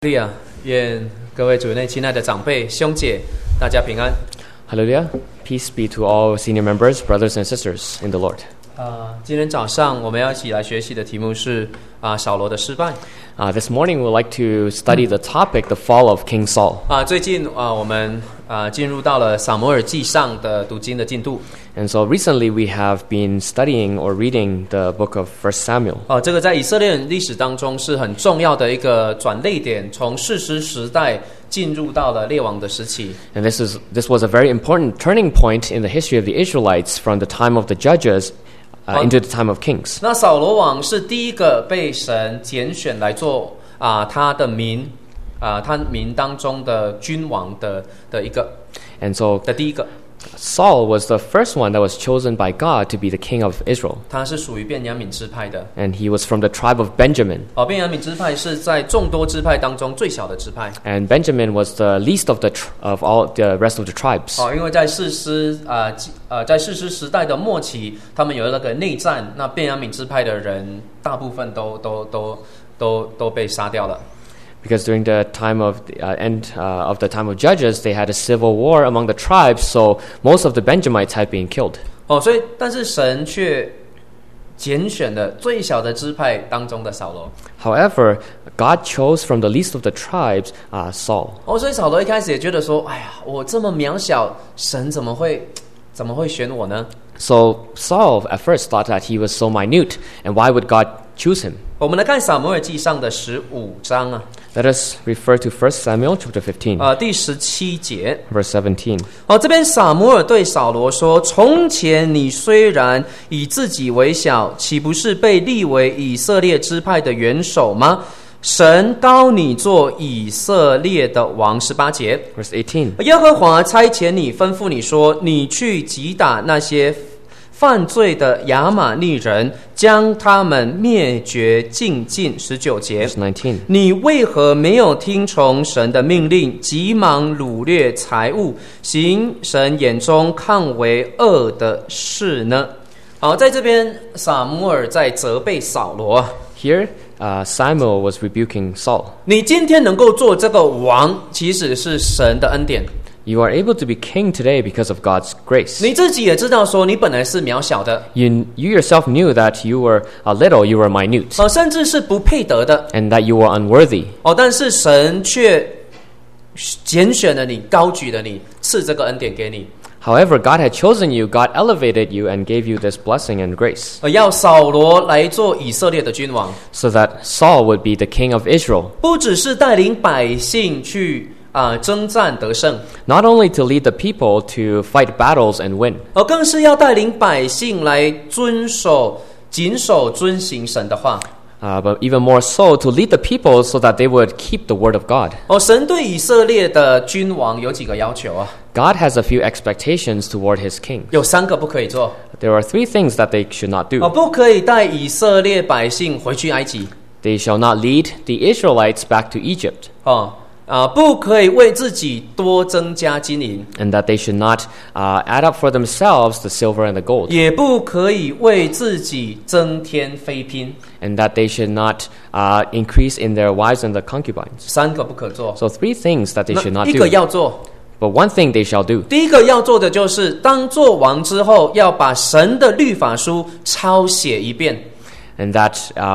利亚，愿各位主内亲爱的长辈、兄姐，大家平安。 Hallelujah. Peace be to all senior members, brothers and sisters in the Lord. 今天早上我们要一起来学习的题目是扫罗的失败。 This morning we'd like to study the topic, the fall of King Saul. 最近我们进入到了撒母耳记上的读经的进度。 And so recently we have been studying or reading the book of 1 Samuel. 这个在以色列历史当中是很重要的一个转捩点，从士师时代进入到了列王的时期。 And this was a very important turning point in the history of the Israelites from the time of the judges into the time of kings. 那扫罗王是第一个被神拣选来做他的民他民当中的君王的一个 And so 的第一个。 Saul was the first one that was chosen by God to be the king of Israel. 他是属于便雅悯支派的。 And he was from the tribe of Benjamin. 便雅悯支派是在众多支派当中最小的支派。 And Benjamin was the least of all the rest of the tribes. 因为在士师时代的末期，他们有那个内战，那便雅悯支派的人大部分都被杀掉了。 Because during the time of the end of the time of Judges, they had a civil war among the tribes, so most of the Benjamites had been killed. 所以但是神却拣选了最小的支派当中的扫罗。 However, God chose from the least of the tribes Saul. 所以扫罗一开始也觉得说，哎呀，我这么渺小，神怎么会选我呢？ So Saul at first thought that he was so minute, and why would God choose him? 我们来看撒母耳记上的15章 Let us refer to 1 Samuel chapter 15, 第17节。 verse 17. 这边撒母耳对扫罗说：“从前你虽然以自己为小，岂不是被立为以色列支派的元首吗？神膏你做以色列的王。”18节。 Verse 18. 耶和华差遣你，吩咐你说：“你去击打那些犯罪的亚玛利人，将他们灭绝尽尽。”19节。 Verse 19. 你为何没有听从神的命令，急忙掳掠财物，行神眼中看为恶的事呢？在这边撒母耳在责备扫罗。 Here, Samuel was rebuking Saul. 你今天能够做这个王，其实是神的恩典。 You are able to be king today because of God's grace. 你自己也知道说你本来是渺小的。 You yourself knew that you were little, you were minute. 甚至是不配得的。 And that you were unworthy. 但是神却拣选了你，高举了你，赐这个恩典给你。 However, God had chosen you, God elevated you and gave you this blessing and grace. 要扫罗来做以色列的君王。 So that Saul would be the king of Israel. 不只是带领百姓去征战得胜， Not only to lead the people to fight battles and win. 更是要带领百姓来谨守遵行神的话。 But even more so, to lead the people so that they would keep the word of God. 神对以色列的君王有几个要求 God has a few expectations toward his king. 有3个不可以做。 There are 3 things that they should not do. 不可以带以色列百姓回去埃及。 They shall not lead the Israelites back to Egypt. 不可以为自己多增加金银， And that they should not add up for themselves the silver and the gold. 也不可以为自己增添妃嫔。 And that they should not increase in their wives and the concubines. 3个不可做。 So 3 things that they should not 一个 do. 要做。 But one thing they shall do. 第一个要做的就是，当做王之后，要把神的律法书抄写一遍。 And that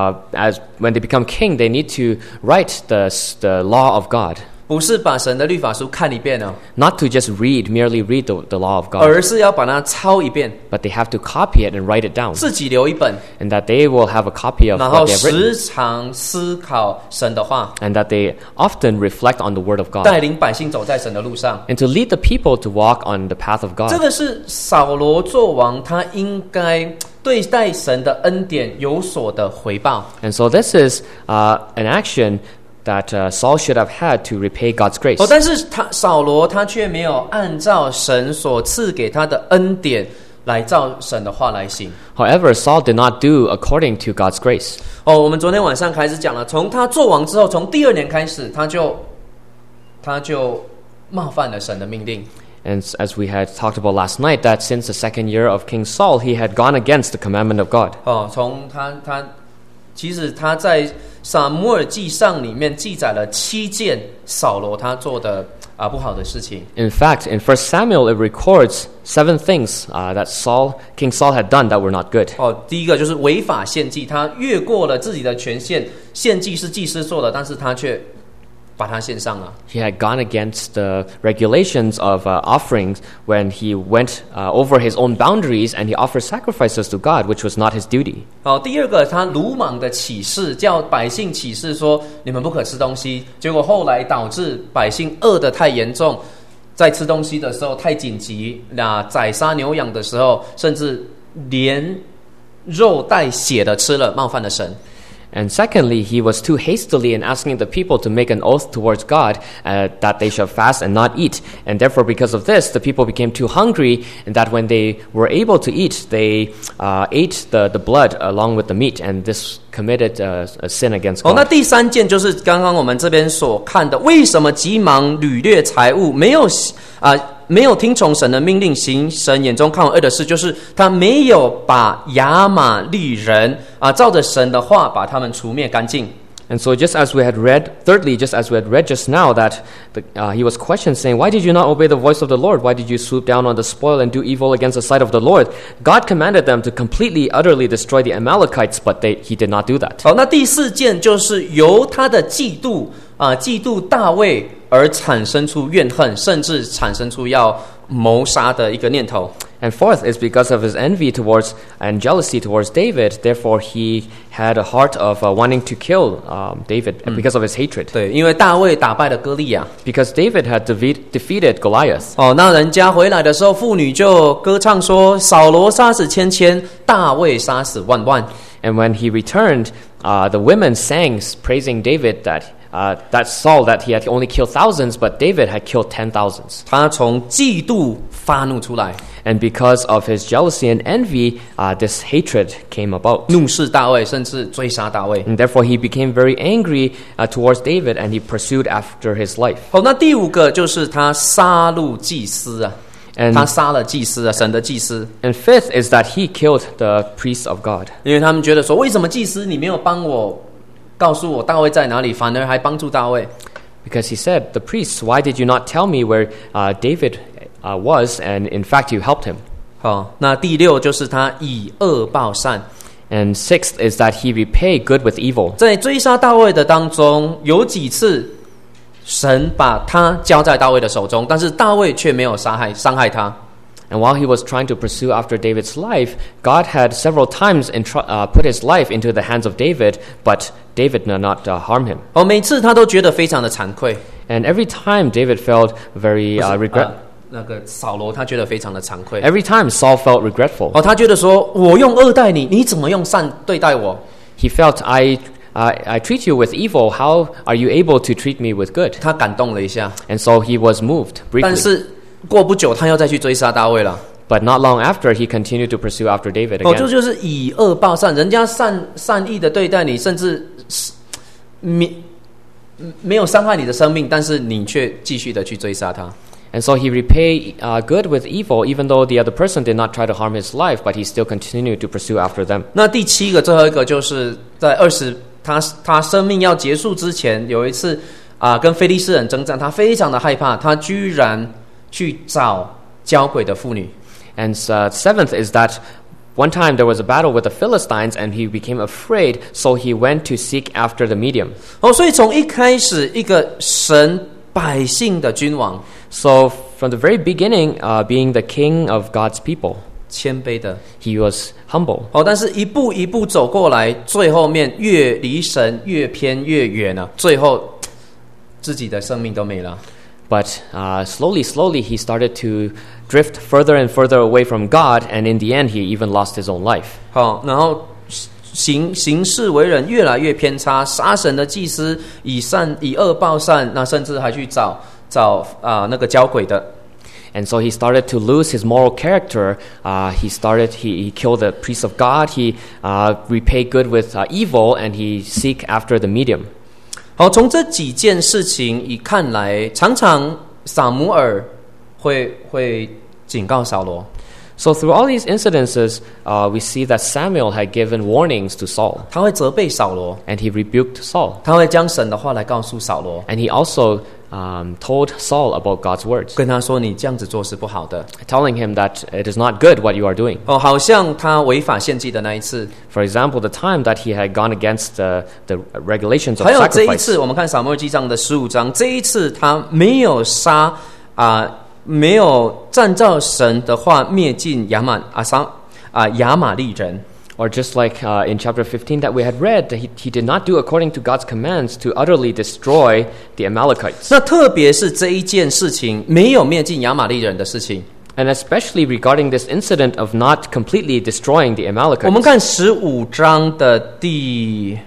as when they become king, they need to write the law of God. 不是把神的律法书看一遍 Not to just merely read the law of God. 而是要把它抄一遍。 But they have to copy it and write it down. 自己留一本， And that they will have a copy of 然后 what they have written. 时常思考神的话， And that they often reflect on the word of God. 带领百姓走在神的路上。 And to lead the people to walk on the path of 这 God. 个是扫罗做王，他应该对待神的恩典有所的回报。 And so this is an action that Saul should have had to repay God's grace. 但是扫罗他却没有按照神所赐给他的恩典来照神的话来行。 However, Saul did not do according to God's grace. 我们昨天晚上开始讲了，从他做王之后，从第2年开始，他就冒犯了神的命令。 And as we had talked about last night, that since the 2nd year of King Saul, he had gone against the commandment of God. 从他其实他在撒母耳记上里面记载了7件扫罗他做的不好的事情。 In fact, in 1 Samuel, it records 7 things that King Saul had done that were not good. 第一个就是违法献祭，他越过了自己的权限，献祭是祭司做的，但是他却把它献上了。 He had gone against the regulations of offerings when he went over his own boundaries and he offered sacrifices to God, which was not his duty. 第二个，他鲁莽的起誓，叫百姓起誓说你们不可吃东西，结果后来导致百姓饿得太严重，在吃东西的时候太紧急，宰杀牛羊的时候，甚至连肉带血的吃了，冒犯了神。 And secondly, he was too hastily in asking the people to make an oath towards God that they shall fast and not eat. And therefore, because of this, the people became too hungry, and that when they were able to eat, they ate the blood along with the meat, and this committed a sin against God. 那第3件就是刚刚我们这边所看的，为什么急忙掳掠财物，没有听从神的命令，行神眼中看为恶的事，就是他没有把亚玛利人照着神的话把他们除灭干净。 And so just as we had read, thirdly, just as we had read just now, that he was questioned, saying, why did you not obey the voice of the Lord? Why did you swoop down on the spoil and do evil against the sight of the Lord? God commanded them to completely, utterly destroy the Amalekites, but he did not do that. 那第4件就是由他的嫉妒大卫而产生出怨恨，甚至产生出要谋杀的一个念头。 And fourth is because of his envy towards and jealousy towards David. Therefore, he had a heart of wanting to kill David because of his hatred. 对，因为大卫打败了歌利亚。 Because David had defeated Goliath. 那人家回来的时候，妇女就歌唱说：“扫罗杀死千千，大卫杀死万万。” And when he returned, the women sang, praising David that Saul, that he had only killed thousands, but David had killed 10,000s. 他从嫉妒发怒出来， And because of his jealousy and envy, this hatred came about. 怒视大卫，甚至追杀大卫。 And therefore he became very angry towards David, and he pursued after his life. 那第5个就是他杀戮祭司他杀了祭司神的祭司。 And fifth is that he killed the priests of God. 因为他们觉得说，为什么祭司你没有帮我告诉我大卫在哪里，反而还帮助大卫？ Because he said, the priests, why did you not tell me where David was? And in fact, you helped him. 那第6就是他以恶报善。 And sixth is that he repaid good with evil. 在追杀大卫的当中，有几次神把他交在大卫的手中，但是大卫却没有伤害他。 And while he was trying to pursue after David's life, God had several times put his life into the hands of David, but David did not harm him. 每次他都觉得非常的惭愧。 And every time David felt very regret. 那个扫罗他觉得非常的惭愧。 Every time Saul felt regretful. 他觉得说，我用恶待你，你怎么用善对待我？ He felt, I treat you with evil. How are you able to treat me with good? 他感动了一下， And so he was moved 但 briefly. 是过不久他又再去追杀大卫了。 But not long after, he continued to pursue after David 这 again. 就是以恶报善，人家善意的对待你，甚至没有伤害你的生命，但是你却继续的去追杀他。 And so he repaid good with evil, even though the other person did not try to harm his life, but he still continued to pursue after them. 那第7个，最后一个就是在他生命要结束之前，有一次跟非利士人征战，他非常的害怕，他居然去找交鬼的妇女。 And seventh is that one time there was a battle with the Philistines, and he became afraid, so he went to seek after the medium. 所以从一开始，一个神百姓的君王， So from the very beginning, being the king of God's people, 谦卑的， he was humble. 但是一步一步走过来，最后面越离神越偏越远了，最后自己的生命都没了。 But slowly, he started to drift further and further away from God, and in the end, he even lost his own life. 然后行事为人越来越偏差，杀神的祭司以恶报善，那甚至还去找那个交鬼的。 And so he started to lose his moral character. He killed the priests of God. He repaid good with evil, and he seek after the medium. 从这几件事情一看来，常常撒母耳会警告扫罗。 So through all these incidences, we see that Samuel had given warnings to Saul, 他会责备扫罗， and he rebuked Saul. 他会将神的话来告诉扫罗， And he also told Saul about God's words, 跟他说你这样子做是不好的。 telling him that it is not good what you are doing. 好像他违法献祭的那一次， For example, the time that he had gone against the regulations of 还有这一 sacrifice. 次，我们看撒母耳记上的15章，这一次他没有杀没有按照神的话灭尽亚玛利人。 Or just like in chapter 15 that we had read, that he did not do according to God's commands to utterly destroy the Amalekites. 那特别是这一件事情没有灭尽亚玛利人的事情， And especially regarding this incident of not completely destroying the 我们 Amalekites. 看15章的第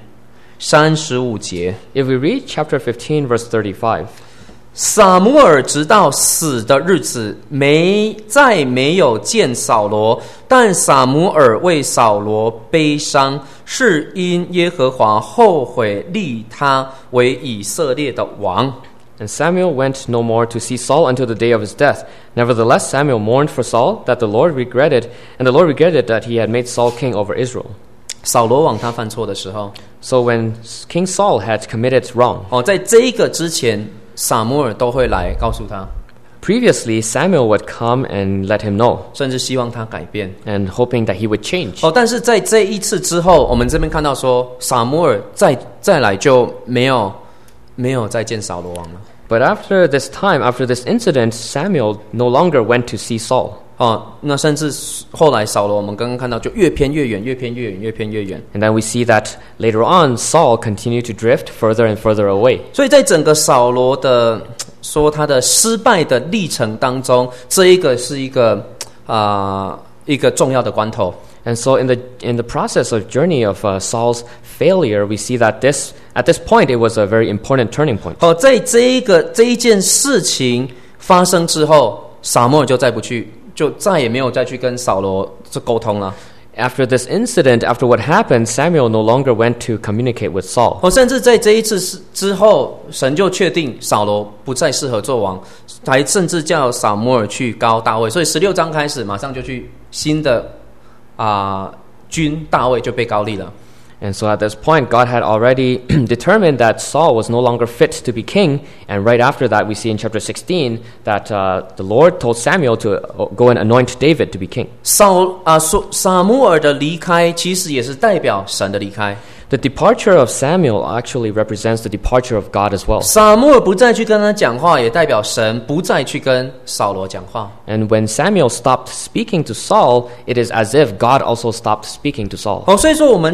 35节， If we read chapter 15, verse 35, 撒母耳直到死的日子再没有见扫罗，但撒母耳为扫罗悲伤，是因耶和华后悔立他为以色列的王。 and Samuel went no more to see Saul until the day of his death. Nevertheless, Samuel mourned for Saul, and the Lord regretted that he had made Saul king over Israel. 扫罗王他犯错的时候， So when King Saul had committed wrong, 在这一个之前，撒母耳都会来告诉他， previously Samuel would come and let him know, 甚至希望他改变。 and hoping that he would change. 但是在这一次之后，我们这边看到说，撒母耳再来就没有再见扫罗王了。 But after this time, after this incident, Samuel no longer went to see Saul. 那甚至后来扫罗，我们刚刚看到就越偏越远，越偏越远，越偏越远。 And then we see that later on, Saul continued to drift further and further away. 所以在整个扫罗的说他的失败的历程当中，这一个是一个重要的关头。 And so in the process of journey of Saul's failure, we see that at this point it was a very important turning point. 在这一件事情发生之后，撒母耳就再也没有再去跟扫罗沟通了。 After this incident, after what happened, Samuel no longer went to communicate with Saul. 甚至在这一次之后，神就确定扫罗不再适合做王，还甚至叫撒母耳去膏大卫。所以16章开始，马上就去新的君大卫就被膏立了。 And so at this point, God had already determined that Saul was no longer fit to be king. And right after that, we see in chapter 16 that the Lord told Samuel to go and anoint David to be king. 撒母耳的离开，其实也是代表神的离开。 The departure of Samuel actually represents the departure of God as well. 撒母耳不再去跟他讲话，也代表神不再去跟扫罗讲话。 And when Samuel stopped speaking to Saul, it is as if God also stopped speaking to Saul. 所以说我们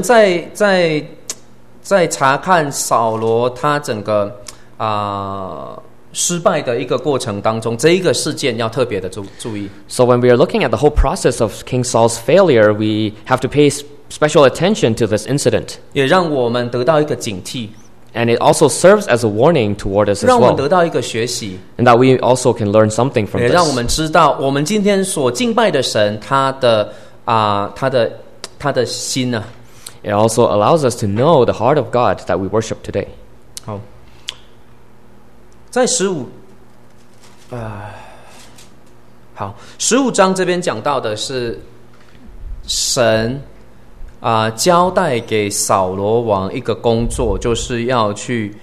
在查看扫罗他整个失败的一个过程当中，这一个事件要特别的注意。 So when we are looking at the whole process of King Saul's failure, we have to pay special attention to this incident. 也让我们得到一个警惕， And it also serves as a warning toward us as 让我们 well. 得到一个学习， And that we also can learn something from 也让我 this. 们知道我们今天所敬拜的神，他的心呢、 It also allows us to know the heart of God that we worship today. 好，在15章这边讲到的是神交代给扫罗王一个工作，就是要去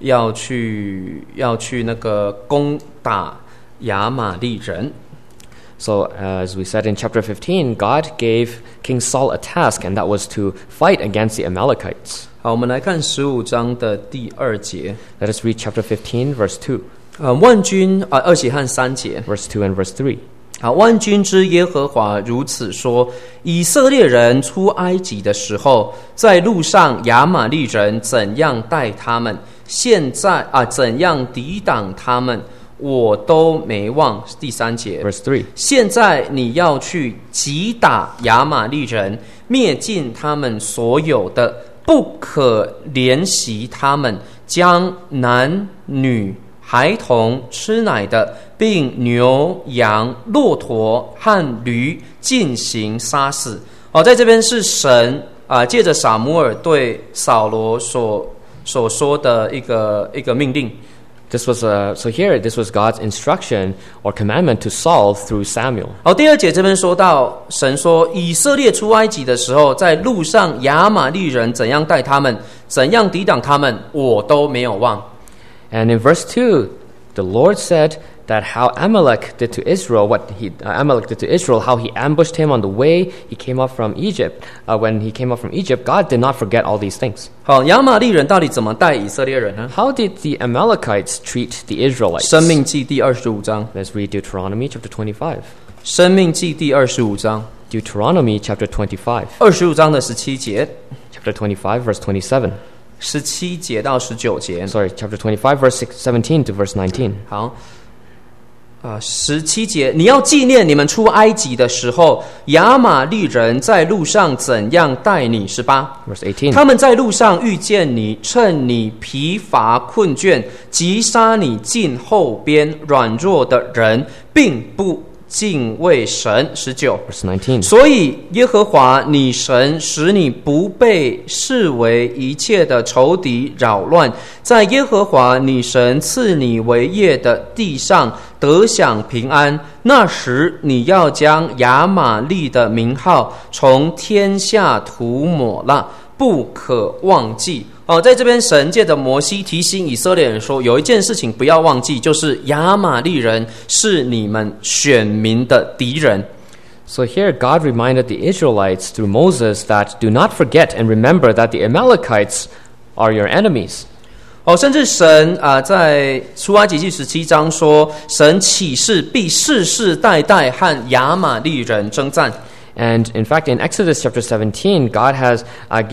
那个攻打亚玛利人。 So as we said in chapter 15, God gave King Saul a task, and that was to fight against the Amalekites. 好，我们来看15章的第2节。 Let us read chapter 15, verse 2, 万军2节和3节。 verse 2 and verse 3. 好，万军之耶和华如此说：以色列人出埃及的时候，在路上亚玛利人怎样待他们，现在怎样抵挡他们，我都没忘。第3节， Verse 3. 现在你要去击打亚玛利人，灭尽他们所有的，不可怜惜他们，将男女孩童吃奶的，并牛羊骆驼和驴进行杀死。在这边是神借着撒母耳对扫罗所说的一个命令。 This was God's instruction or commandment to Saul through Samuel. 好，第2节这边说到，神说以色列出埃及的时候，在路上亚玛利人怎样待他们，怎样抵挡他们，我都没有忘。 And in verse 2, the Lord said that how Amalek did to Israel, how he ambushed him on the way he came up from Egypt. When he came up from Egypt, God did not forget all these things. 好，亚玛利人到底怎么待以色列人呢？ How did the Amalekites treat the Israelites? 申命记第25章。 Let's read Deuteronomy chapter 25. 申命记第25章。 Deuteronomy chapter 25. 25章的17节。 Chapter 25, verse 27. 17节到19节。 Sorry, chapter 25, verse 17 to verse 19. 好。17节，你要纪念你们出埃及的时候，亚玛利人在路上怎样待你。18 Verse 18. 他们在路上遇见你，趁你疲乏困倦，击杀你近后边软弱的人，并不敬畏神。19 Verse 19. 所以耶和华你神使你不被视为一切的仇敌扰乱，在耶和华你神赐你为业的地上得享平安。那时你要将亚玛利的名号从天下涂抹了，不可忘记。在这边神借着摩西提醒以色列人说，有一件事情不要忘记，就是亚玛利人是你们选民的敌人。 So here God reminded the Israelites through Moses that do not forget and remember that the Amalekites are your enemies. 甚至神在出埃及记17章说，神起誓必世世代代和亚玛利人征战。 And in fact, in Exodus chapter 17, God has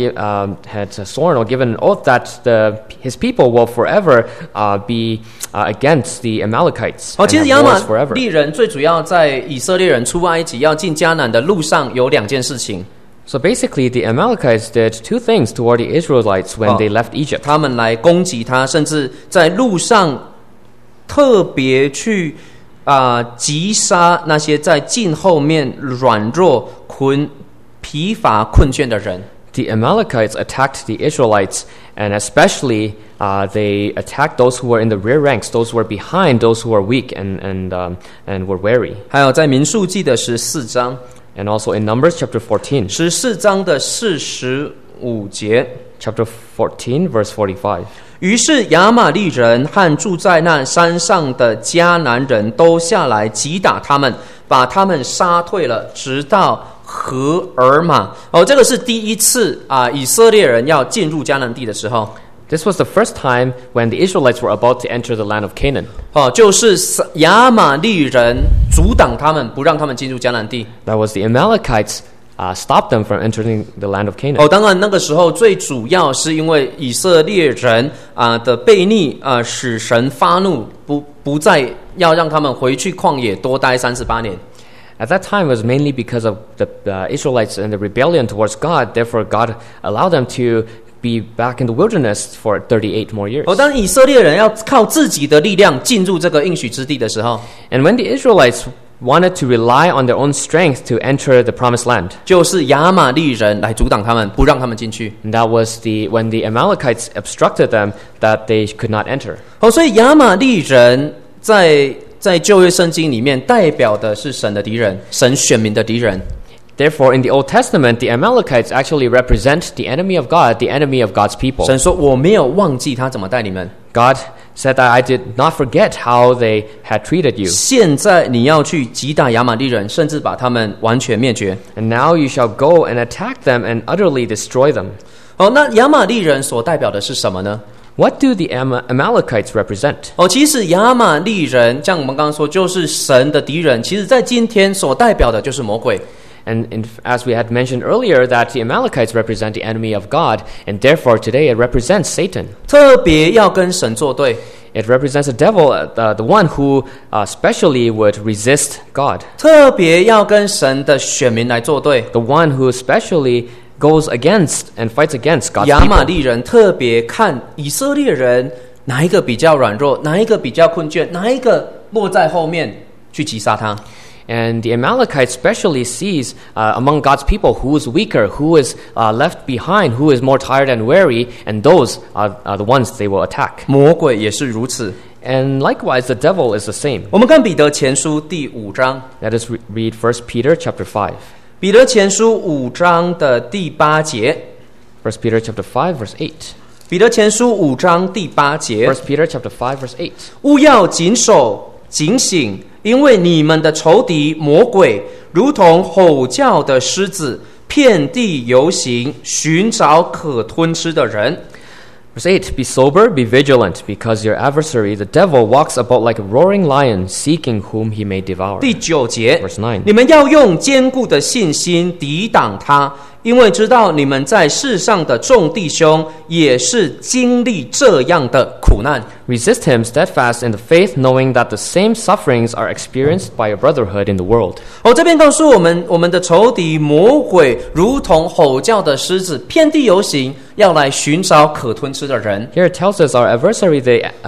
had sworn or given an oath that his people will forever be against the Amalekites. 其实 and 亚 have 玛 wars forever. 利人最主要在以色列人出埃及要进迦南的路上有2件事情。 So basically, the Amalekites did two things toward the Israelites when they left Egypt. 他们来攻击他，甚至在路上特别去击杀那些在近后面软弱、疲乏、困倦的人。 The Amalekites attacked the Israelites, and especially they attacked those who were in the rear ranks, those who were behind, those who were weak and were weary. 还有在民数记的14章， And also in Numbers chapter 14, 14章的45节。 chapter 14, verse 45. 于是亚玛利人和住在那山上的迦南人都下来击打他们，把他们杀退了，直到何尔玛。这个是第一次以色列人要进入迦南地的时候。 This was the first time when the Israelites were about to enter the land of Canaan. 就是亚玛利人阻挡他们，不让他们进入迦南地。 That was the Amalekites stopped them from entering the land of Canaan. 当然那个时候最主要是因为以色列人的悖逆使神发怒，不再要让他们回去旷野多待38年。 At that time, it was mainly because of the Israelites and the rebellion towards God. Therefore, God allowed them to be back in the wilderness for 38 more years. 当以色列人要靠自己的力量进入这个应许之地的时候， And when the Israelites wanted to rely on their own strength to enter the promised land, 就是亚玛利人来阻挡他们，不让他们进去。 and that was when the Amalekites obstructed them, that they could not enter. 所以亚玛利人在旧约圣经里面代表的是神的敌人，神选民的敌人。 Therefore, in the Old Testament, the Amalekites actually represent the enemy of God, the enemy of God's people. 神说：“我没有忘记他怎么待你们。 God said that I did not forget how they had treated you. 现在你要去击打亚玛利人，甚至把他们完全灭绝。 And now you shall go and attack them and utterly destroy them. ” 那亚玛利人所代表的是什么呢？ What do the Amalekites represent? 其实亚玛利人，像我们刚刚说，就是神的敌人。其实，在今天所代表的就是魔鬼。 And as we had mentioned earlier, that the Amalekites represent the enemy of God, and therefore today it represents Satan. 特别要跟神作对。 It represents the devil, the one who especially would resist God. 特别要跟神的选民来作对。 The one who especially goes against and fights against God's 亚玛 people. 利人特别看以色列人哪一个比较软弱，哪一个比较困倦，哪一个落在后面去击杀他。 And the Amalekites especially sees among God's people who is weaker, who is left behind, who is more tired and weary, and those are the ones they will attack. 魔鬼也是如此。 And likewise, the devil is the same. 我们看彼得前书第5章， Let us read 1 Peter chapter 5. 彼得前书5章的第8节。 1 Peter chapter 5, verse 8. 彼得前书5章第8节， 1 Peter chapter 5, verse 8. 勿要谨守警醒，因为你们的仇敌魔鬼如同吼叫的狮子，遍地游行，寻找可吞吃的人。 Verse 8, Be sober, be vigilant, because your adversary, the devil, walks about like a roaring lion, seeking whom he may devour. 第9节 Verse 9. 你们要用坚固的信心抵挡他，因为知道你们在世上的众弟兄也是经历这样的苦难。 Resist him steadfast in the faith, knowing that the same sufferings are experienced by your brotherhood in the world. 这边告诉我们，我们的仇敌魔鬼如同吼叫的狮子，遍地游行，要来寻找可吞吃的人。 Here it tells us our adversary,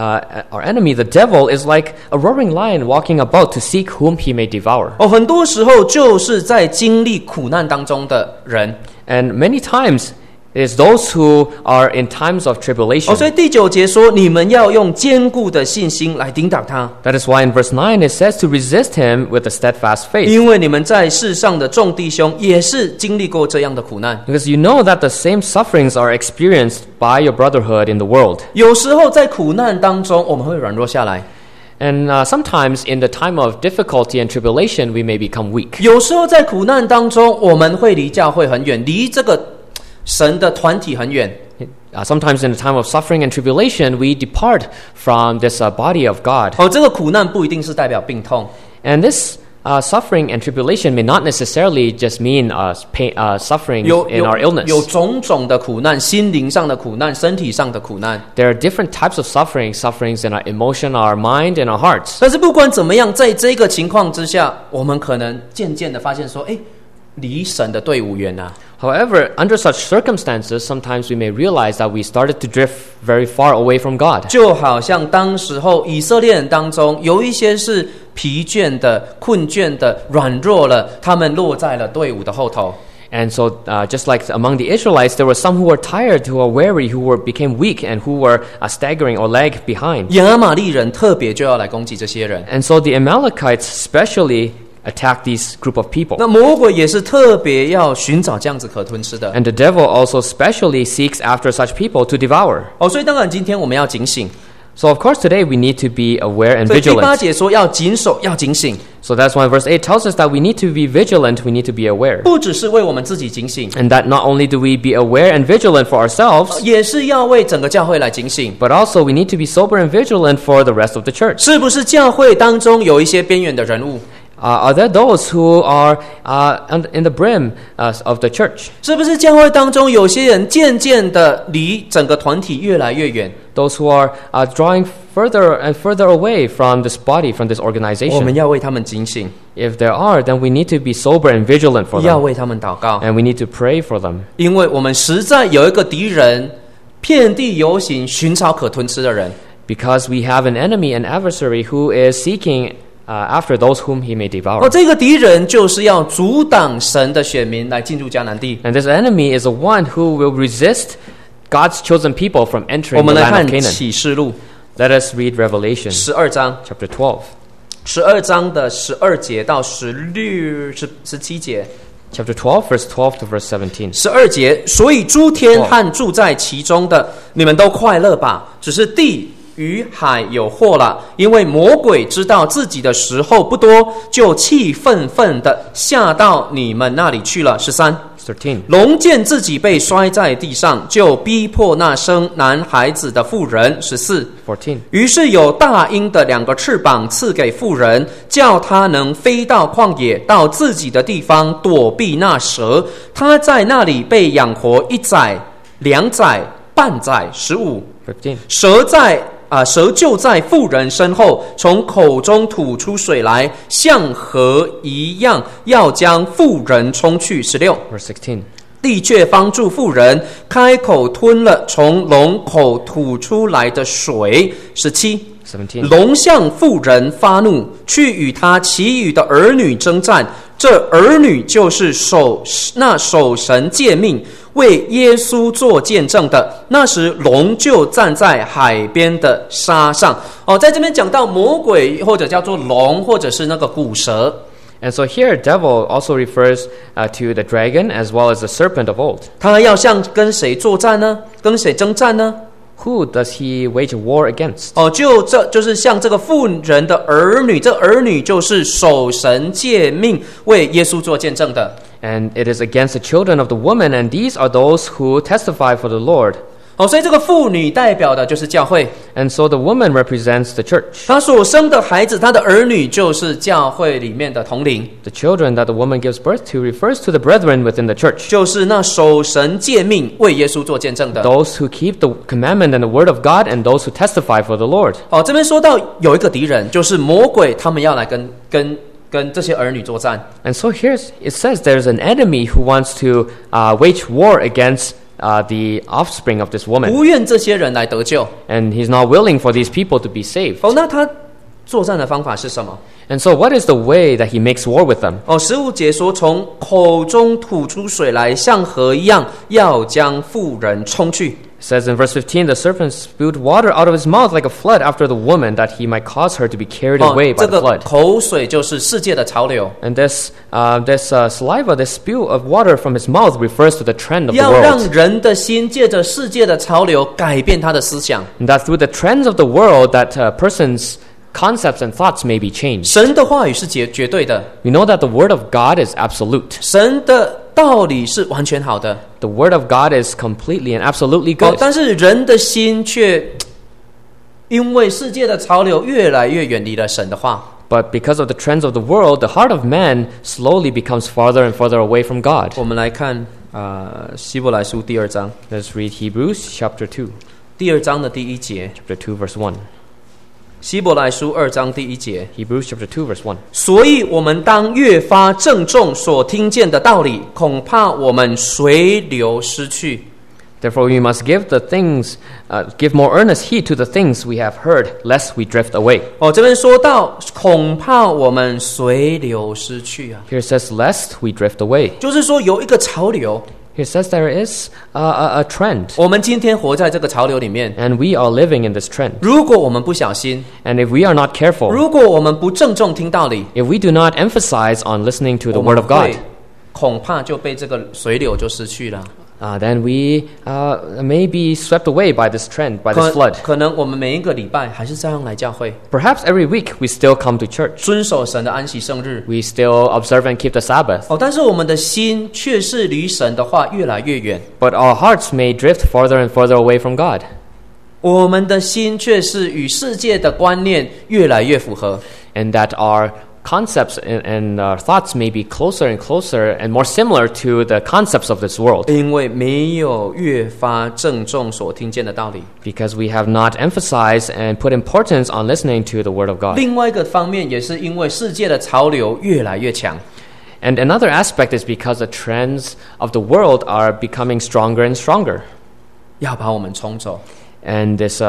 our enemy, the devil, is like a roaring lion walking about to seek whom he may devour. 很多时候就是在经历苦难当中的人。 And many times, it is those who are in times of tribulation. 所以第9节说，你们要用坚固的信心来抵挡他， That is why in verse 9 it says to resist him with a steadfast faith. 因为你们在世上的众弟兄也是经历过这样的苦难。 Because you know that the same sufferings are experienced by your brotherhood in the world. 有时候在苦难当中，我们会软弱下来； And sometimes in the time of difficulty and tribulation, we may become weak. 有时候在苦难当中，我们会离教会很远，离这个神的团体很远。 Sometimes in the time of suffering and tribulation, we depart from this body of God. 这个苦难不一定是代表病痛， And this suffering and tribulation may not necessarily just mean pain, suffering 有 in our illness. 有种种的苦难，心灵上的苦难，身体上的苦难。 There are different types of sufferings in our emotion, our mind, and our hearts. 但是不管怎么样，在这个情况之下，我们可能渐渐的发现说，离神的队伍远啊。 However, under such circumstances, sometimes we may realize that we started to drift very far away from God. 就好像当时候以色列人当中，有一些是疲倦的、困倦的、软弱了，他们落在了队伍的后头。 And so, just like among the Israelites, there were some who were tired, who were weary, who became weak, and who were staggering or lag behind. 亚玛力人特别就要来攻击这些人。 And so the Amalekites especially attacked this group of people. 那魔鬼也是特别要寻找这样子可吞吃的。 And the devil also specially seeks after such people to devour. 所以当然今天我们要警醒。 So of course today we need to be aware and 所以第8 vigilant. 节说要谨守，要警醒， So that's why verse 8 tells us that we need to be vigilant, we need to be aware. 不只是为我们自己警醒， And that not only do we be aware and vigilant for ourselves, 也是要为整个教会来警醒。 but also we need to be sober and vigilant for the rest of the church. 是不是教会当中有一些边缘的人物？ Are there those who are in the brim of the church? 是不是教会当中有些人渐渐的离整个团体越来越远？ Those who are drawing further and further away from this body, from this 我们 organization. 要为他们警醒， If there are, then we need to be sober and vigilant for 要 them. 为他们祷告， And we need to pray for them. 因为我们实在有一个敌人，遍地游行，寻找可吞吃的人。 Because we have an enemy, an adversary, who is seeking after those whom he may devour. 这个敌人就是要阻挡神的选民来进入迦南地。 And this enemy is the one who will resist God's chosen people from 我 entering the 们来 land 看 of Canaan. 启示录 Let us read Revelation 12章， chapter 12. 12章的12节到17节。 Chapter 12, verse 12 to verse 17. 12节，所以诸天和住在其中的，你们都快乐吧。只是地与海有祸了，因为魔鬼知道自己的时候不多，就气愤愤的下到你们那里去了。13。 13. 龙见自己被摔在地上，就逼迫那生男孩子的妇人。14。 14. 于是有大鹰的2个翅膀赐给妇人，叫她能飞到旷野，到自己的地方躲避那蛇。她在那里被养活1载、2载、半载。15。 15. 蛇就在妇人身后，从口中吐出水来，像河一样，要将妇人冲去。16。 Verse 16. 地却帮助妇人，开口吞了从龙口吐出来的水。17。 17. 龙向妇人发怒，去与他其余的儿女征战。这儿女就是守神诫命， 为耶稣做见证的。那时龙就站在海边的沙上。在这边讲到魔鬼，或者叫做龙，或者是那个古蛇。 And so here, devil also refers to the dragon as well as the serpent of old. 他要跟谁作战呢？跟谁征战呢？ Who does he wage war against? 就是像这个妇人的儿女，这儿女就是守神诫命，为耶稣做见证的。 And it is against the children of the woman, and these are those who testify for the Lord. 所以这个妇女代表的就是教会。 And so the woman represents the church. 她所生的孩子，她的儿女就是教会里面的同龄。 The children that the woman gives birth to refers to the brethren within the church. 就是那守神诫命，为耶稣做见证的。 Those who keep the commandment and the word of God, and those who testify for the Lord. 这边说到有一个敌人，就是魔鬼，他们要来跟这些儿女作战。 And so here it says there's an enemy who wants to wage war against the offspring of this woman. 不愿这些人来得救。 And he's not willing for these people to be saved. 那他作战的方法是什么？ And so what is the way that he makes war with them? 15节说，从口中吐出水来，像河一样，要将妇人冲去。 It says in verse 15, the serpent spewed water out of his mouth like a flood after the woman, that he might cause her to be carried away by the 这个 flood. 口水就是世界的潮流。 And this saliva, this spew of water from his mouth refers to the trend of the 要让 world. 人的心借着世界的潮流改变他的思想。 And that through the trends of the world, that a person's concepts and thoughts may be changed. 神的话语是绝对的， We know that the word of God is absolute. 神的道理是完全好的。 The word of God is completely and absolutely good. 但是人的心却因为世界的潮流越来越远离了神的话。 But because of the trends of the world, the heart of man slowly becomes farther and farther away from God. 我们来看希伯来书第2章， Let's read Hebrews chapter 2. 第2章的第1节。 Chapter 2 verse 1. 希伯来书2章第1节。 Hebrews chapter 2 verse 1. 所以我们当越发郑重所听见的道理，恐怕我们随流失去。 Therefore we must give more earnest heed to the things we have heard, lest we drift away. 这边说到恐怕我们随流失去啊， Here it says, lest we drift away. 就是说有一个潮流， Here it says there is a trend, 我们今天活在这个潮流里面。 and we are living in this trend. 如果我们不小心， And if we are not careful, 如果我们不郑重听道理， if we do not emphasize on listening to the 我 word 们 of God, 会恐怕就被这个水流就失去了。 then we may be swept away by this trend, by this flood. 可能我们每一个礼拜还是这样来教会， Perhaps every week we still come to church. 遵守神的安息圣日。 We still observe and keep the Sabbath. 但是我们的心却是离神的话越来越远， But our hearts may drift farther and farther away from God. 我们的心却是与世界的观念越来越符合。 And that our concepts and our thoughts may be closer and closer and more similar to the concepts of this world. 因为没有越发郑重所听见的道理。 Because we have not emphasized and put importance on listening to the Word of God. 另外一个方面也是因为世界的潮流越来越强。 And another aspect is because the trends of the world are becoming stronger and stronger. 要把我们冲走。 And this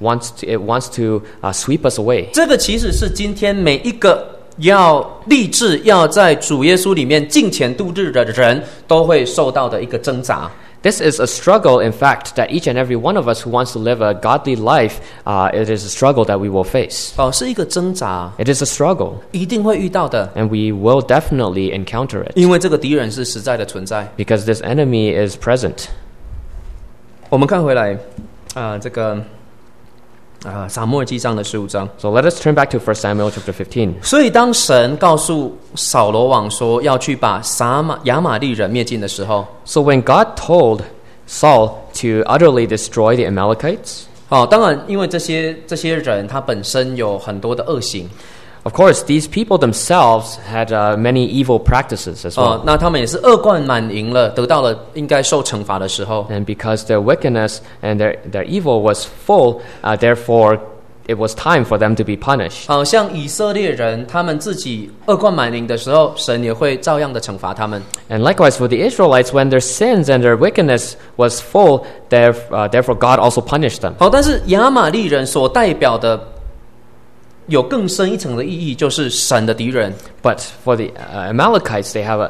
wants to sweep us away. 这个其实是今天每一个要立志要在主耶稣里面敬虔度日的人都会受到的一个挣扎。 This is a struggle, in fact, that each and every one of us who wants to live a godly life, it is a struggle that we will face. 是一个挣扎， It is a struggle, 一定会遇到的， and we will definitely encounter it. 因为这个敌人是实在的存在。 Because this enemy is present. 我们看回来，这个撒母耳记上的15章。 So let us turn back to 1 Samuel chapter 15. 所以当神告诉扫罗王说要去把亚玛利人灭尽的时候， So when God told Saul to utterly destroy the Amalekites, 当然因为这些人他本身有很多的恶行， of course, these people themselves had many evil practices as well. 那他们也是恶贯满盈了，得到了应该受惩罚的时候。 And because their wickedness and their evil was full, therefore it was time for them to be punished. 像以色列人他们自己恶贯满盈的时候，神也会照样的惩罚他们。 And likewise for the Israelites, when their sins and their wickedness was full, therefore God also punished them. 但是亚玛利人所代表的有更深一层的意义，就是神的敌人。 But for the Amalekites, they have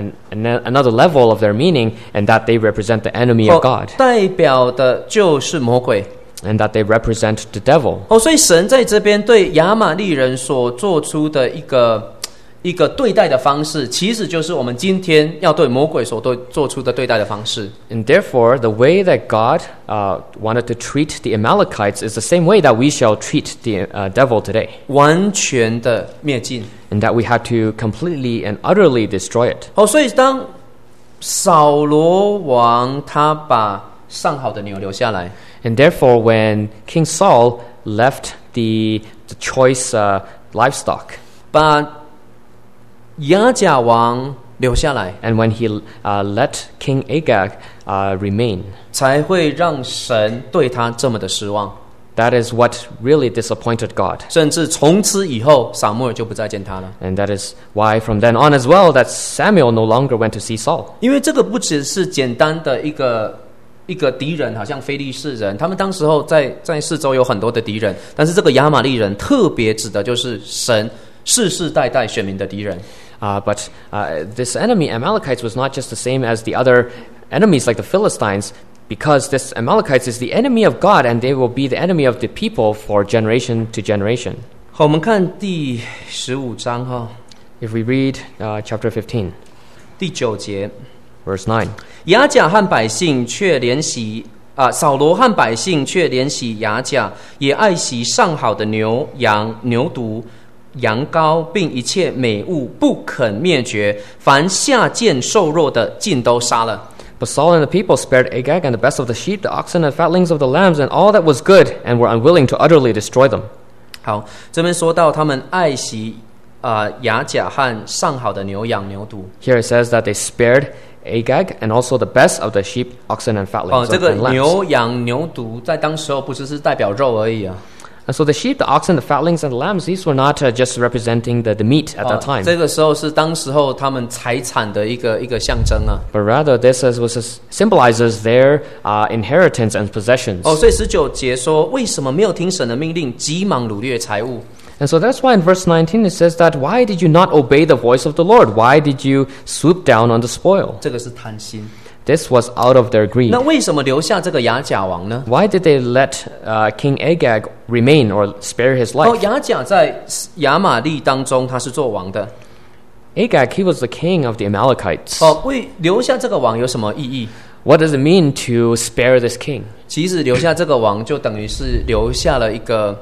another level of their meaning, and that they represent the enemy of God, 代表的就是魔鬼。 and that they represent the devil. 所以神在这边对亚玛力人所做出的一个对待的方式，其实就是我们今天要对魔鬼所做出的对待的方式。 And therefore, the way that God wanted to treat the Amalekites is the same way that we shall treat the devil today, 完全的灭尽。 and that we have to completely and utterly destroy it. 所以当扫罗王他把上好的牛留下来， And therefore, when King Saul left the choice livestock, 把亚甲王留下来， and when he let King Agag remain, 才会让神对他这么的失望。 that is what really disappointed God. 甚至从此以后，撒母耳就不再见他了。 And that is why from then on as well, that Samuel no longer went to see Saul. 因为这个不只是简单的一个敌人，好像非利士人，他们当时候在四周有很多的敌人，但是这个亚玛力人特别指的就是神世世代代选民的敌人。 But this enemy, Amalekites, was not just the same as the other enemies like the Philistines, because this Amalekites is the enemy of God, and they will be the enemy of the people for generation to generation. 好，我们看第15章哈， If we read chapter 15, 第9节， verse 9. 亚甲和百姓却怜惜扫罗和百姓却怜惜亚甲，也爱惜上好的牛羊牛犊羊羔，并一切美物，不肯灭绝，凡下贱瘦弱的尽都杀了。 But Saul and the people spared Agag and the best of the sheep, the oxen, and fatlings of the lambs, and all that was good, and were unwilling to utterly destroy them. 好，这边说到他们爱惜亚甲和上好的牛羊牛犊。 Here it says that they spared Agag and also the best of the sheep, oxen, and fatlings 这个 and lambs. 牛羊牛犊在当时候不只是代表肉而已啊。 And so the sheep, the oxen, the fatlings, and the lambs, these were not just representing the meat at that time. 这个时候是当时候他们财产的一个象征啊。 But rather, this symbolizes their inheritance and possessions. 所以19节说，为什么没有听神的命令，急忙掳掠财物？ And so that's why in verse 19 it says that, why did you not obey the voice of the Lord? Why did you swoop down on the spoil? 这个是贪心。 This was out of their greed. 那为什么留下这个亚甲王呢？ Why did they let King Agag remain or spare his life? 亚甲在亚玛力当中他是做王的。 Agag, he was the king of the Amalekites. 为留下这个王有什么意义？ What does it mean to spare this king? 其实留下这个王就等于是留下了一个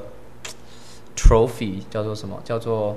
trophy， 叫做什么？叫做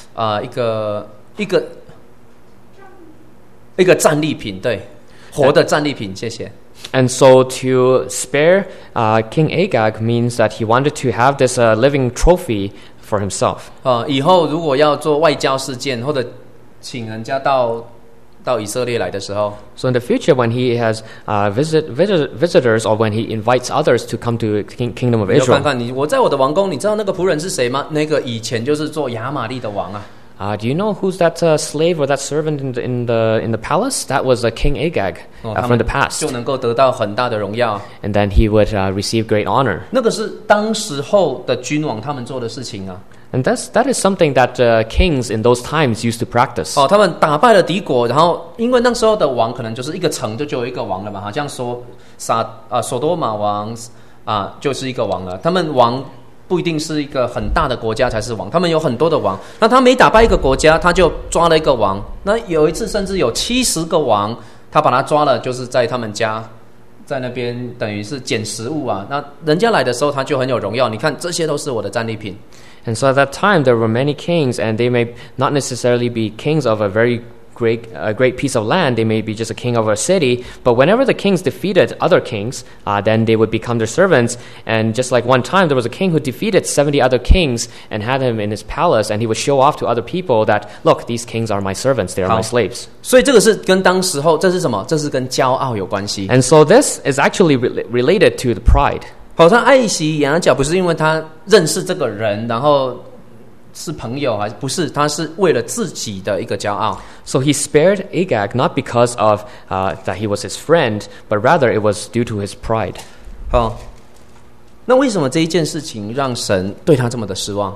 一个战利品，对，活的战利品。谢谢。 And so to spare King Agag means that he wanted to have this living trophy for himself. 以后如果要做外交事件或者请人家到以色列来的时候， So in the future, when he has visitors or when he invites others to come to Kingdom of 你就看 Israel, 看我在我的王宫，你知道那个仆人是谁吗？那个以前就是做亚玛力的王啊。 do you know who's that slave or that servant in the palace? That was King Agag 他 from 们 the past. 就能够得到很大的荣耀。 And then he would receive great honor. 那个是当时候的君王他们做的事情啊。 And that is something that kings in those times used to practice. 他们打败了敌国，然后因为那时候的王可能就是一个城就有一个王了嘛，好像说索多玛王就是一个王了。他们王不一定是一个很大的国家才是王，他们有很多的王。那他每打败一个国家，他就抓了一个王。那有一次甚至有70个王，他把他抓了，就是在他们家，在那边等于是捡食物啊。那人家来的时候，他就很有荣耀。你看，这些都是我的战利品。 And so at that time, there were many kings, and they may not necessarily be kings of a very great piece of land. They may be just a king of a city. But whenever the kings defeated other kings, then they would become their servants. And just like one time, there was a king who defeated 70 other kings and had him in his palace, and he would show off to other people that, look, these kings are my servants. They are my slaves. 所以这个是跟当时候这是什么？这是跟骄傲有关系。 And so this is actually related to the pride. 好，他爱惜亚甲不是因为他认识这个人，然后是朋友，还不是？他是为了自己的一个骄傲。 So he spared Agag not because of that he was his friend, but rather it was due to his pride. 好，那为什么这一件事情让神对他这么的失望？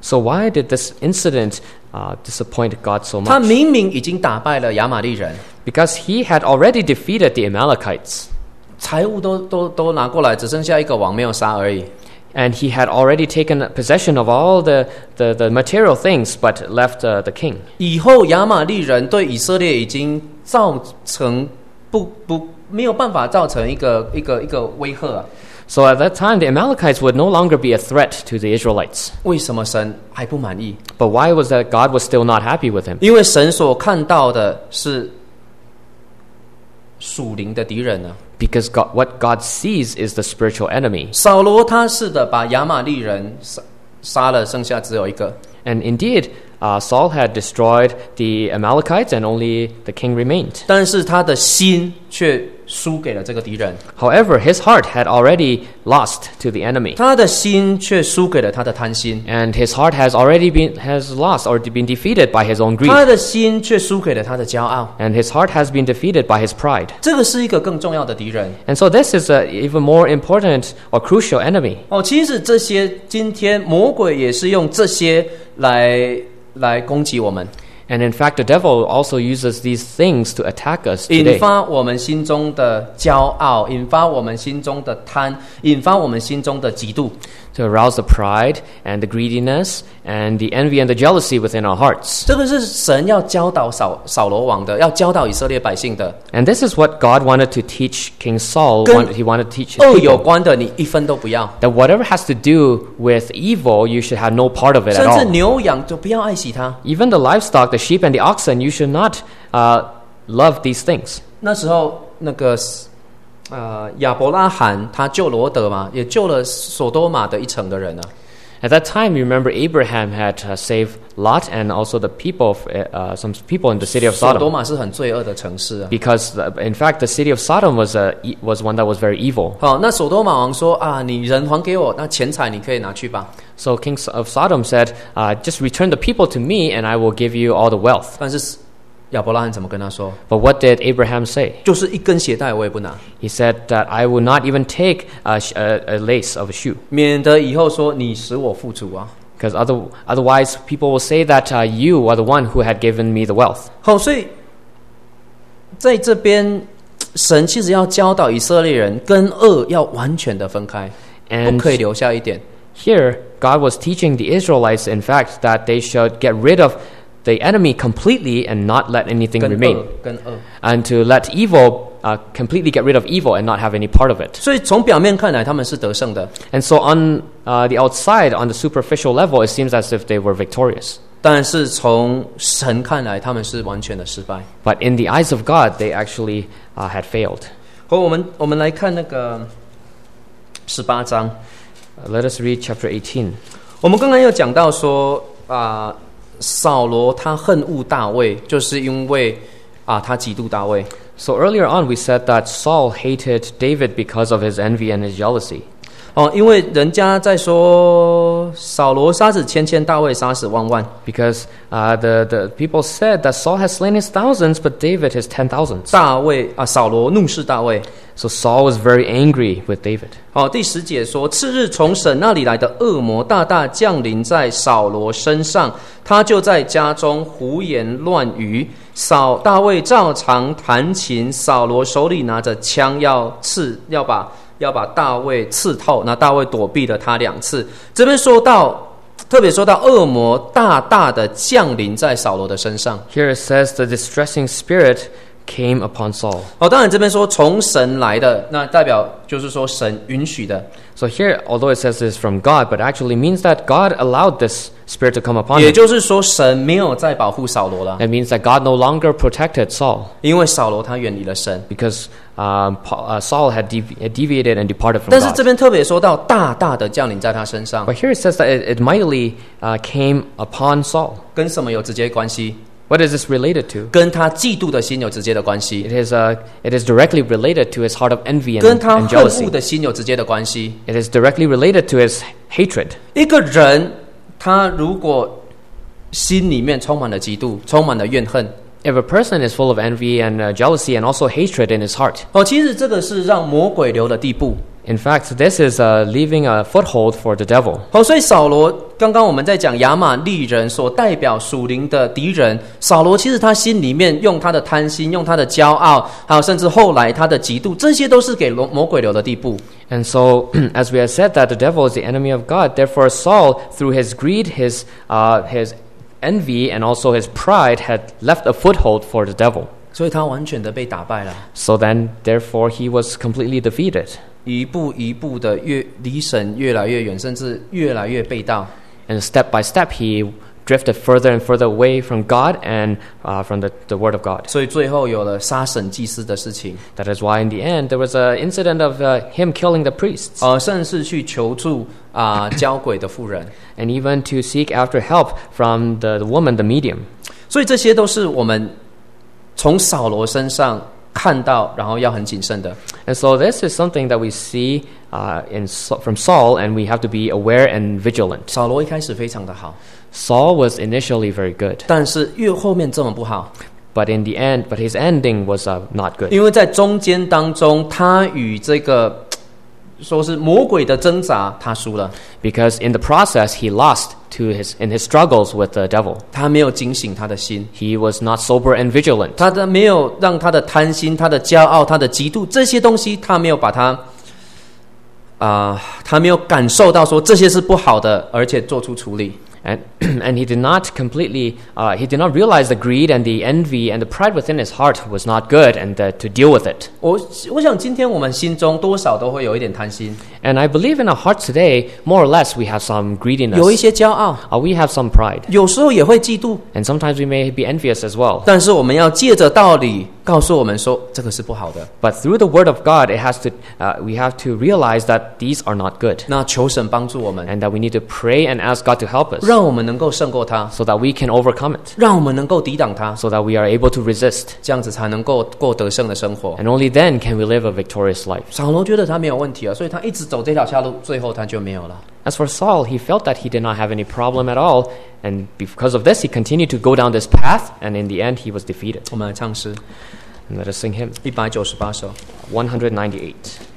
So why did this incident disappoint God so 他 much? 明明已经打败了亚玛利人， Because he had already defeated the Amalekites. 财物都拿过来，只剩下一个王没有杀而已。 And he had already taken possession of all the material things, but left the king. 以后亚玛利人对以色列已经造成没有办法造成一个威吓啊。 So at that time, the Amalekites would no longer be a threat to the Israelites. 为什么神还不满意？ But why was that God was still not happy with him? 因为神所看到的是属灵的敌人呢。 Because what God sees is the spiritual enemy. 扫罗他是的把亚玛利人杀了，剩下只有一个。 And indeed, Saul had destroyed the Amalekites and only the king remained. 但是他的心却输给了这个敌人， However, his heart had already lost to the enemy. 他的心却输给了他的贪心， And his heart has lost or been defeated by his own 他 greed. 的心却输给了他的骄傲。 And his heart has been defeated by his pride. 这个是一个更重要的敌人 And so this is an even more important or crucial enemy. 哦。其实这些今天魔鬼也是用这些来攻击我们， And in fact, the devil also uses these things to attack us 引 today. 发我们心中的骄傲，引发我们心中的贪，引发我们心中的嫉妒。 To arouse the pride and the greediness and the envy and the jealousy within our hearts. 这个是神要教导扫罗王的，要教导以色列百姓的。 And this is what God wanted to teach King Saul. 跟 He wanted to teach his 恶有 people. 关的，你一分都不要， That whatever has to do with evil, you should have no part of it 甚 at 至 all. 牛羊就不要爱惜它。 Even the livestock, the sheep and the oxen, you should not love these things. 那时候那个亚伯拉罕他救罗德嘛，也救了所多玛的一城的人啊。 At that time, you remember Abraham had saved Lot and also the people, some people in the city of 所多 Sodom. 玛是很罪恶的城市啊。 Because, in fact, the city of Sodom was one that was very evil. 好，那所多玛王说啊，你人还给我，那钱财你可以拿去吧。 So King of Sodom said, just return the people to me and I will give you all the wealth. 但是亚伯拉罕怎么跟他说？ But what did Abraham say? 就是一根鞋带我也不拿， He said that I will not even take a lace of a shoe. 免得以后说你使我富足啊。 Because otherwise people will say that you are the one who had given me the wealth. 好，所以在这边，神其实要教导以色列人跟恶要完全的分开，不 And 可以留下一点。 here, God was teaching the Israelites, in fact, that they should get rid of the enemy completely and not let anything 跟 remain. 恶，跟恶。 And to let evil, completely get rid of evil and not have any part of it. 所以从表面看来，他们是得胜的， And so on the outside, on the superficial level, it seems as if they were victorious. 但是从神看来，他们是完全的失败。 But in the eyes of God, they actually had failed. 好，我们来看那个18章。 Let us read chapter 18. 我们刚刚有讲到说扫罗他恨恶大卫，就是因为他嫉妒大卫。 So earlier on, we said that Saul hated David because of his envy and his jealousy. 因为人家在说扫罗杀死千千，大卫杀死万万。 Because the people said that Saul has slain his thousands, but David his 10,000s. 扫罗怒视大卫。 So Saul was very angry with David. 第10节说，次日从神那里来的恶魔大大降临在扫罗身上，他就在家中胡言乱语。大卫照常弹琴，扫罗手里拿着枪要把大卫刺透，那大卫躲避了他2次。这边特别说到恶魔大大的降临在扫罗的身上。 Here it says the distressing spirit came upon Saul. 当然这边说从神来的，那代表就是说神允许的。 So here, although it says this from God, but actually means that God allowed this spirit to come upon 也 him. 就是说神没有再保护扫罗了， It means that God no longer protected Saul 因为扫罗他远离了神。 because Saul had deviated and departed from 但是这 God. 边特别说到大大的降临在他身上， But here it says that it mightily came upon Saul. 跟什么有直接关系？ What is this related to? 跟他嫉妒的心有直接的关系， It is directly related to his heart of envy 跟 and 他恨 jealousy. 恶的心有直接的关系。 It is directly related to his hatred. 一个人他如果心里面充满了嫉妒，充满了怨恨， If a person is full of envy and jealousy and also hatred in his heart, 其实这个是让魔鬼留的地步。 In fact, this is leaving a foothold for the devil. 好，所以扫罗刚刚我们在讲亚玛利人所代表属灵的敌人，扫罗其实他心里面用他的贪心，用他的骄傲，还有甚至后来他的嫉妒，这些都是给魔鬼留的地步。 And so, as we have said that the devil is the enemy of God, therefore Saul, through his greed, his envy, and also his pride, had left a foothold for the devil. 所以他完全的被打败了， So then, therefore, he was completely defeated. 一步一步的离神越来越远，甚至越来越背道。 And step by step, he drifted further and further away from God and from the Word of God. 所以最后有了杀神祭司的事情， That is why, in the end, there was an incident of him killing the priests, 甚至去求助交鬼的妇人。 and even to seek after help from the woman, the medium. 所以这些都是我们从扫罗身上看到，然后要很谨慎的。 And so this is something that we see from Saul, and we have to be aware and vigilant. 扫罗一开始非常的好， Saul was initially very good, 但是越后面这么不好， but his ending was not good. 因为在中间当中，他与这个说是魔鬼的挣扎，他输了， Because in the process, he lost in his struggles with the devil. 他没有警醒他的心， He was not sober and vigilant. 他没有让他的贪心、他的骄傲、他的嫉妒这些东西，他没有把他他没有感受到说这些是不好的，而且做出处理。 And he did not he did not realize the greed and the envy and the pride within his heart was not good, and to deal with it. 我想今天我们心中多少都会有一点贪心， And I believe in our hearts today, more or less, we have some 有一 greediness. 些骄傲， We have some pride. 有时候也会嫉妒， And sometimes we may be envious as well. 但是我们要借着道理告诉我们说，这个是不好的。 But through the Word of God, we have to realize that these are not good, 那求神帮助我们， and that we need to pray and ask God to help us, 让我们能够胜过它， so that we can overcome it, 让我们能够抵挡它， so that we are able to resist. 这样子才能够过得胜的生活。 And only then can we live a victorious life. 扫罗觉得他没有问题啊，所以他一直走这条下路，最后他就没有了。 As for Saul, he felt that he did not have any problem at all, and because of this, he continued to go down this path, and in the end, he was defeated. 我们来唱诗 And let us sing hymn 198首。 198.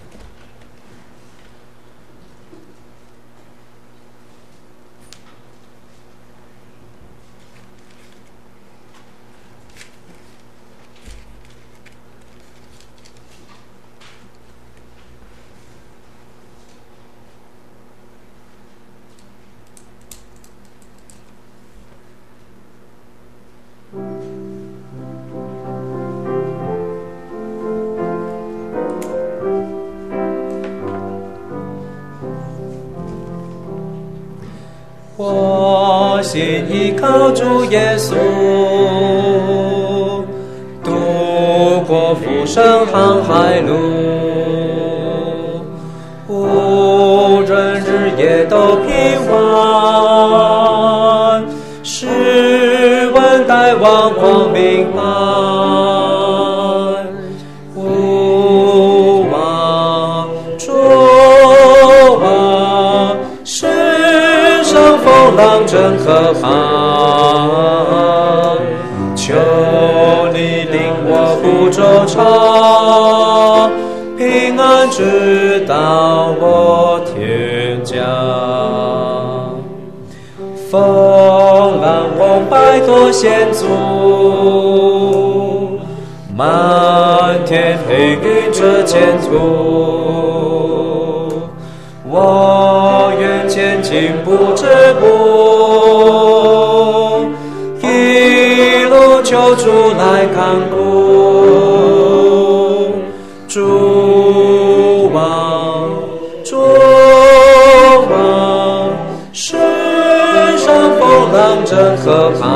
我心依靠主耶稣，渡过浮生航海路，无论日夜都平安，试问待望光明岸，无望捉啊，世上风浪真可怕，求你领我不周长，平安直到我天家。风浪翁摆脱险阻，漫天黑云遮前途，我愿前进不止步，一路求主来看顾，主啊，主啊，世上风浪真可怕，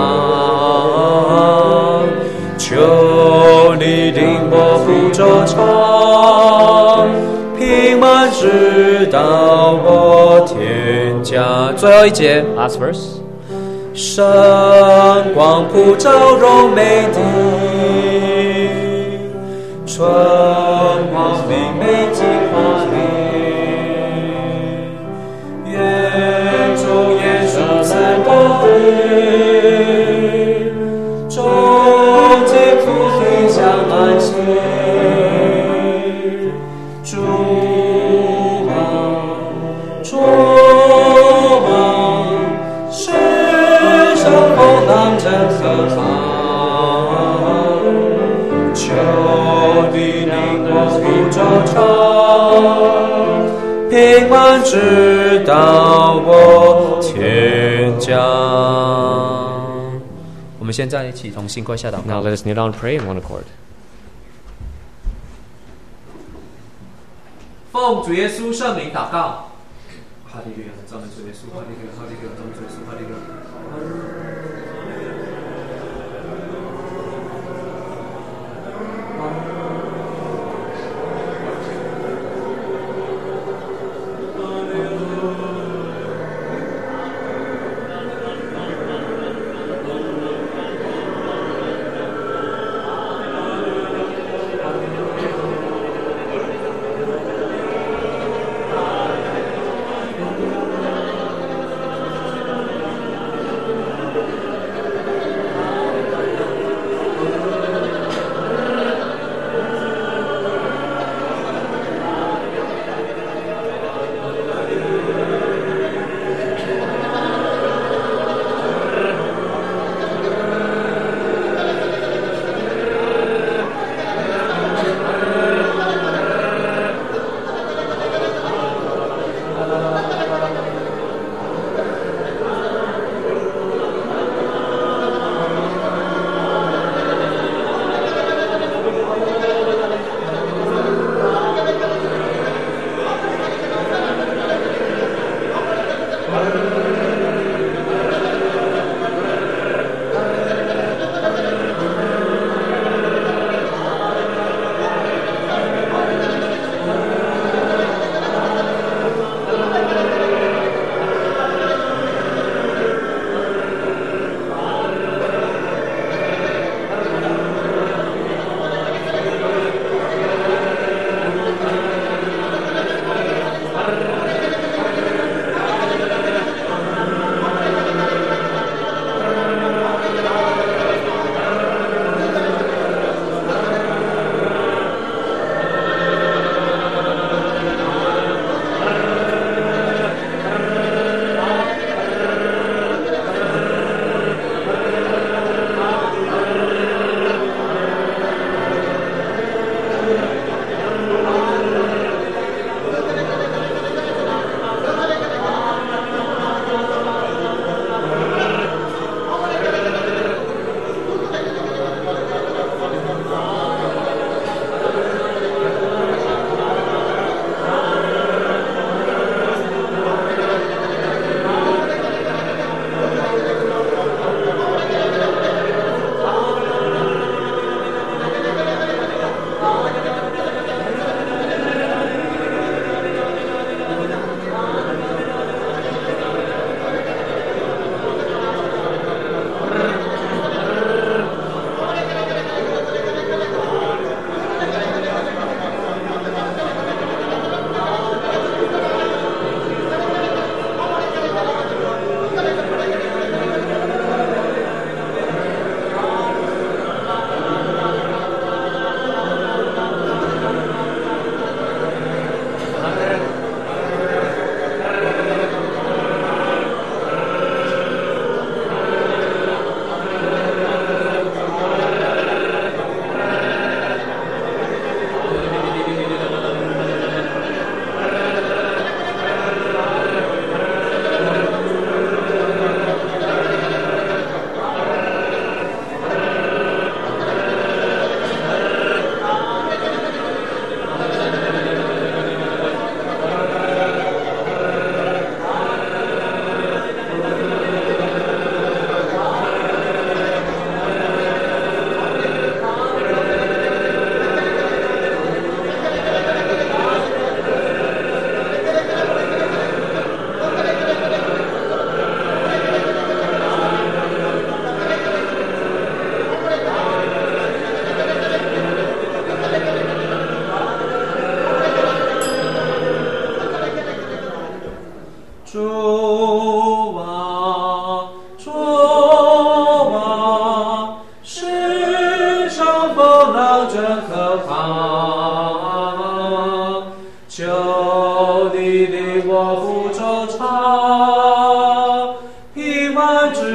求你领我不周长，平安直到我天家。最后一节 Last verse. 神光普照荣美地，春光明媚计划里，愿主耶稣赐我力，终结苦体相安息，主手风浪正和好，求你领我不周长，平安直到我天家。我们现在一起同心跪下祷 Now 告。 let us kneel down and pray in one accord. 奉主耶稣圣名祷告。哈利路亚，赞美主耶稣，哈利路亚，哈利路亚，赞美主耶稣，哈利路亚。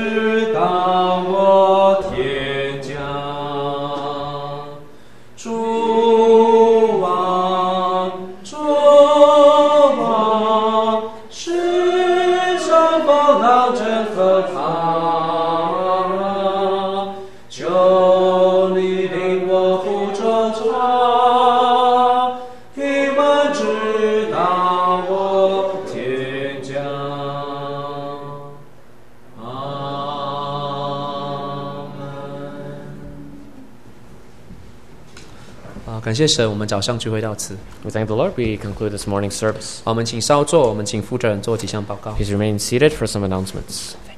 直到我天家。主啊，主啊，世上风浪真可怕，求你领我扶着船，一门直到我天家。感谢神，我们早上聚会到此。 We thank the Lord. We conclude this morning's service. 我们请稍坐，我们请负责人做几项报告。 Please remain seated for some announcements.